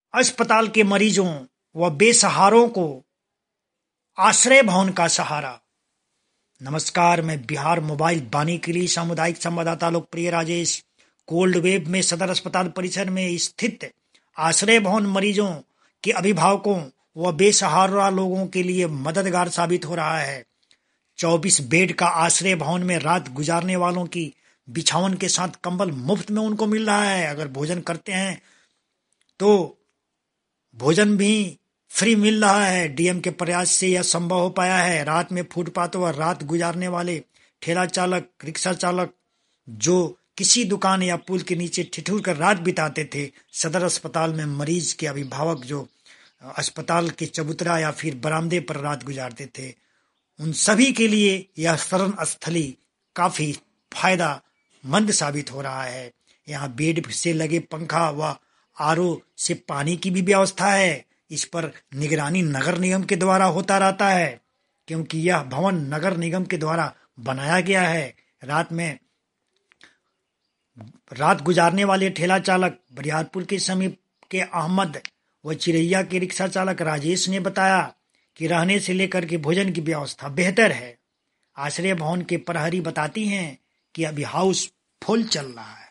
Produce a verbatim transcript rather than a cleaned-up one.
अस्पताल के मरीजों व बेसहारों को आश्रय भवन का सहारा। नमस्कार, मैं बिहार मोबाइल बानी के लिए सामुदायिक संवाददाता लोकप्रिय राजेश कोल्ड वेव में सदर अस्पताल परिसर में स्थित आश्रय भवन मरीजों के अभिभावकों व बेसहारा लोगों के लिए मददगार साबित हो रहा है। चौबीस बेड का आश्रय भवन में रात गुजारने वालों की बिछावन के साथ कंबल मुफ्त में उनको मिल रहा है। अगर भोजन करते हैं तो भोजन भी फ्री मिल रहा है। डीएम के प्रयास से यह संभव हो पाया है। रात में फुटपाथों पर रात गुजारने वाले ठेला चालक, रिक्शा चालक जो किसी दुकान या पुल के नीचे ठिठुर कर रात बिताते थे, सदर अस्पताल में मरीज के अभिभावक जो अस्पताल के चबूतरा या फिर बरामदे पर रात गुजारते थे, उन सभी के लिए यह शरण स्थली काफी फायदामंद साबित हो रहा है। यहाँ बेड से लगे पंखा व आरओ से पानी की भी व्यवस्था है। इस पर निगरानी नगर निगम के द्वारा होता रहता है, क्योंकि यह भवन नगर निगम के द्वारा बनाया गया है। रात में रात गुजारने वाले ठेला चालक बरियारपुर के समीप के अहमद व चिरैया के रिक्शा चालक राजेश ने बताया कि रहने से लेकर के भोजन की व्यवस्था बेहतर है। आश्रय भवन के प्रहरी बताती हैं कि अभी हाउस फुल चल रहा है।